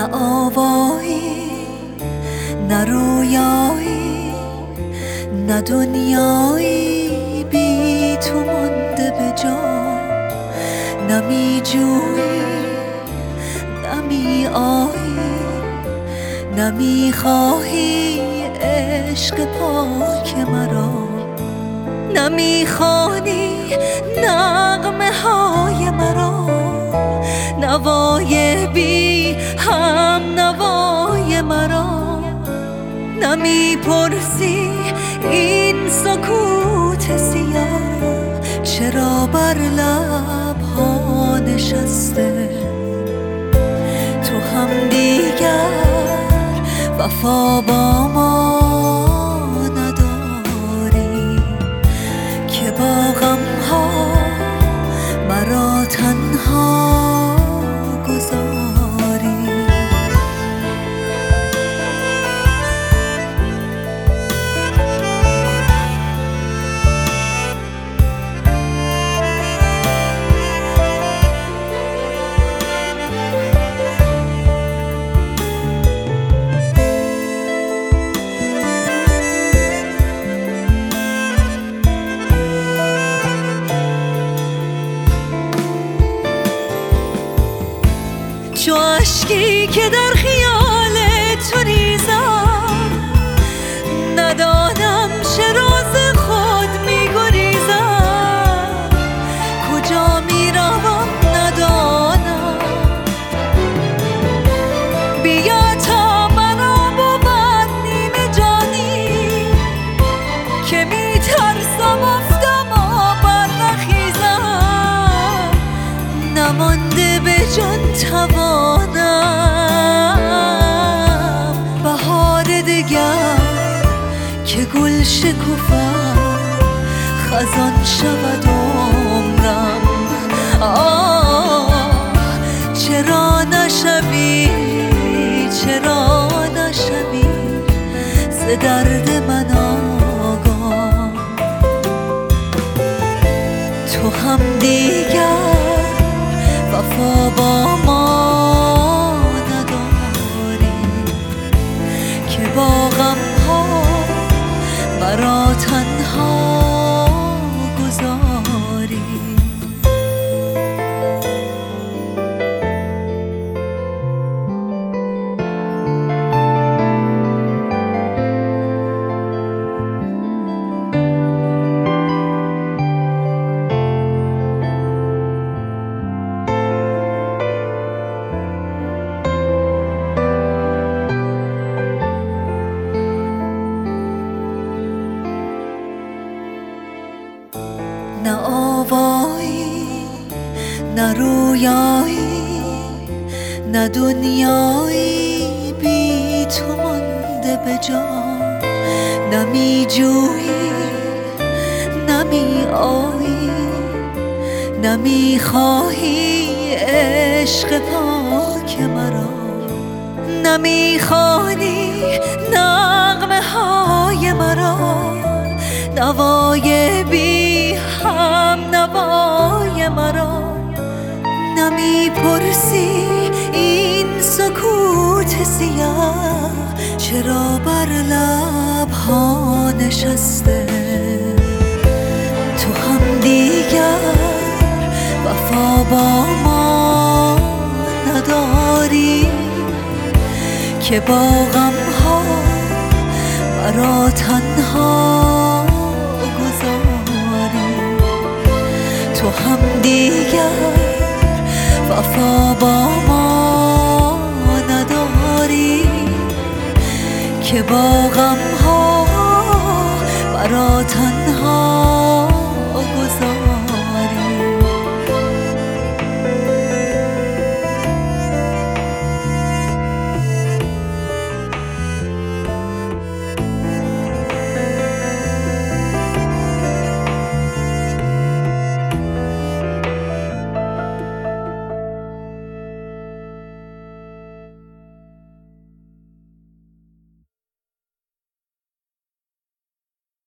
نه آوایی نه رویایی نه دنیایی بی تو مونده به جا، نمی جویی نمی آیی نمی خواهی عشق پاک مرا، نمی خوانی نغمه های مرا، نوای بی هم نوای مرا، نمی پرسی این سکوت سیاه چرا بر لبها نشسته، تو هم دیگر وفا با ما نداری که با غمها مرا تنها گذاری. چو اشکی که در خیال تو ریزم، ندانم چه راز خود می گریزم، کجا می روم ندانم، بیا تا مرا بود نیمه جانی که می ترسم افتم و برنخیزم، نمانده به جان توانم بهار دگر که گل شکفم خزان شود عمرم. چرا نشوی چرا نشوی ز درد من آگاه، تو هم دیگر وفا با ما نداری که با غمها مرا تنها گذاری. نه آوایی نه رویایی نه دنیایی بی تو مونده به جا، نمی جویی نمی آیی نمی خواهی عشق پاک مرا، نمی خوانی نغمه های مرا، نوای بی هم نوای مرا، نمی پرسی این سکوت سیاه چرا بر لبها نشسته، تو هم دیگر وفا با ما نداری که با غمها مرا تنها گذاری، تو هم دیگر وفا با ما نداری که با غمها مرا تنها